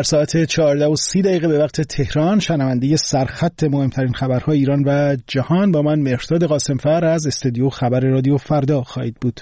ساعت 14:30 به وقت تهران شنونده سرخط مهمترین خبرهای ایران و جهان با من مهرداد قاسمفر از استودیو خبر رادیو فردا خواهید بود.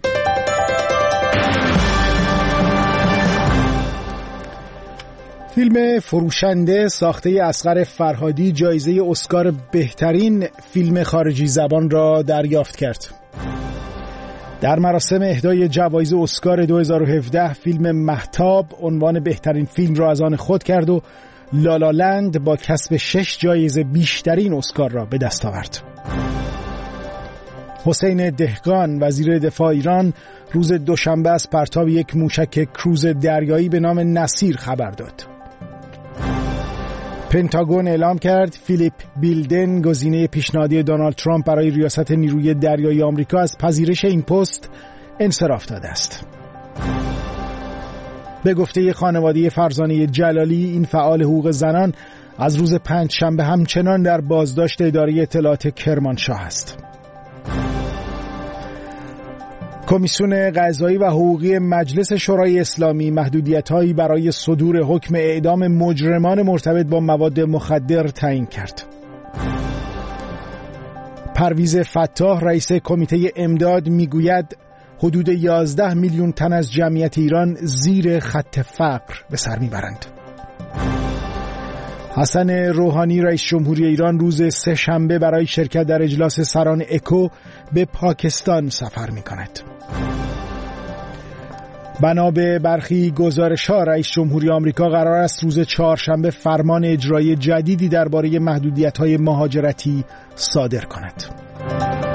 فیلم فروشنده ساخته اصغر فرهادی جایزه اسکار بهترین فیلم خارجی زبان را دریافت کرد. در مراسم اهدای جوایز اسکار 2017 فیلم مهتاب عنوان بهترین فیلم را از آن خود کرد و لالالند با کسب 6 جایزه بیشترین اسکار را به دست آورد. حسین دهقان وزیر دفاع ایران روز دوشنبه از پرتاب یک موشک کروز دریایی به نام نصیر خبر داد. پنتاگون اعلام کرد فیلیپ بیلدن گزینه پیشنهادی دونالد ترامپ برای ریاست نیروی دریایی آمریکا از پذیرش این پست انصراف داده است. به گفته خانواده فرزانه جلالی این فعال حقوق زنان از روز پنجشنبه همچنان در بازداشت اداره اطلاعات کرمانشاه است. کمیسیون قضایی و حقوقی مجلس شورای اسلامی محدودیت‌هایی برای صدور حکم اعدام مجرمان مرتبط با مواد مخدر تعیین کرد. پرویز فتاح رئیس کمیته امداد میگوید حدود 11 میلیون تن از جمعیت ایران زیر خط فقر به سر میبرند. حسن روحانی رئیس جمهوری ایران روز سه‌شنبه برای شرکت در اجلاس سران اکو به پاکستان سفر می‌کند. بنا به برخی گزارش‌ها رئیس جمهوری آمریکا قرار است روز چهارشنبه فرمان اجرایی جدیدی درباره محدودیت‌های مهاجرتی صادر کند.